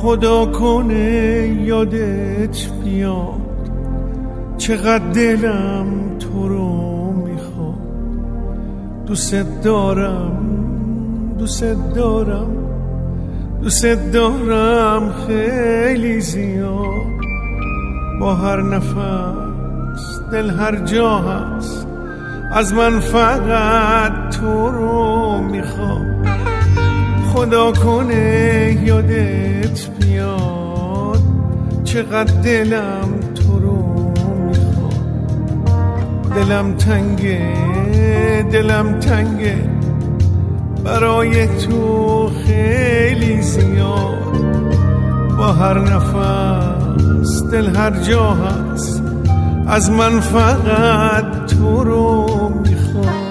خدا کنه یادت بیاد چقدر دلم تو رو میخواد. دوست دارم دوست دارم دوست دارم خیلی زیاد. با هر نفس دل هر جا هست از من فقط تو رو میخواد. خدا کنه یادت بیاد چقدر دلم تو رو میخواد. دلم تنگه دلم تنگه برای تو خیلی زیاد. با هر نفس دل هر جا هست از من فقط تو رو میخواد.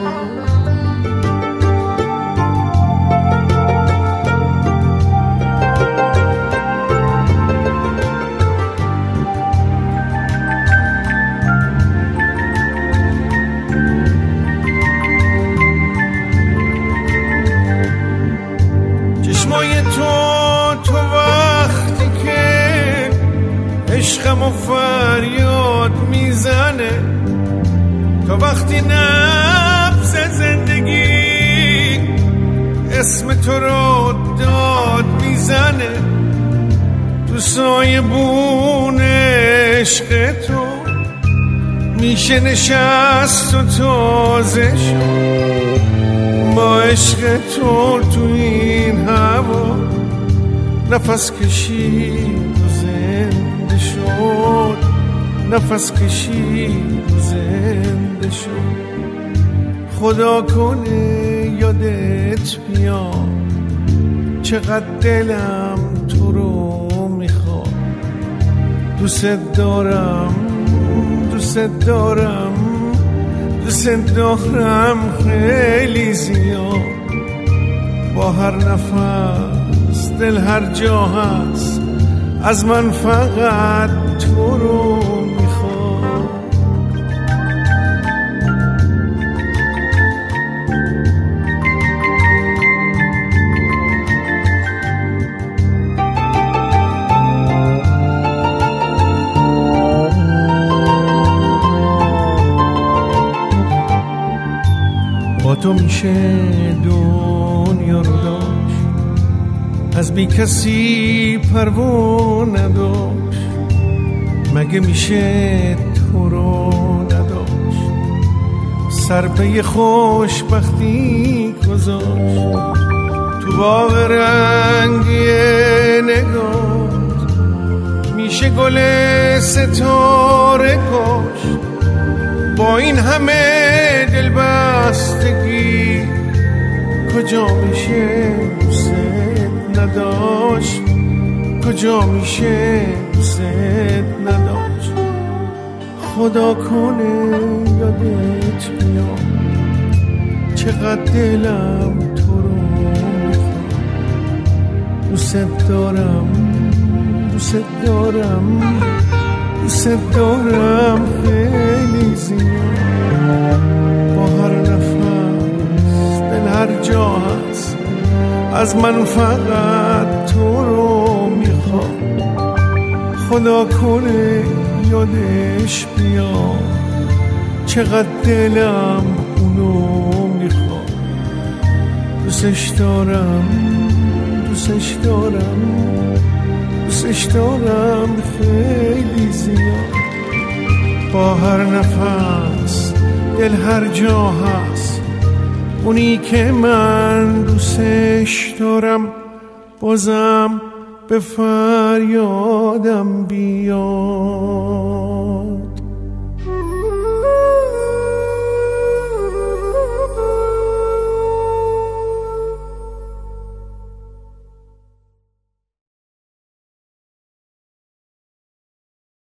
چشمای تو وقتی که عشقم و فریاد میزنه، تا وقتی نبض زندگی اسم تو رو داد میزنه، تو سایبون عشق تو میشه نشست و تازه شد. با عشق تو این هوا نفس کشید و زنده شد. نفس کشید و زنده شد. خدا کنه یادت بیاد چقدر دلم تو رو میخواد. دوست دارم دوست دارم دوست دارم خیلی زیاد. با هر نفس دل هر جا هست از من فقط تو رو میخواد. با تو میشه دنیا رو داشت، از بی کسی پروا نداشت. مگه میشه تو رو نداشت، سر به خوشبختی گذاشت. تو باغ رنگی نگاه میشه گل ستاره کاشت. با این همه دلبستگی کجا میشه دوست نداشت، کجا میشه دوست نداشت. خدا کنه یادت بیاد چقدر دلم تو رو میخواد. دوست دارم دوست دارم دوست دارم خیلی زیاد. با هر نفس دل هر جا هست از من فقط تو رو میخواد. خدا کنه یادش بیاد چقدر دلم اونو میخواد. دوستش دارم دوستش دارم دوستش دارم خیلی زیاد. با هر نفس دل هر جا هست اونی که من دوستش دارم بازم به فریادم بیاد.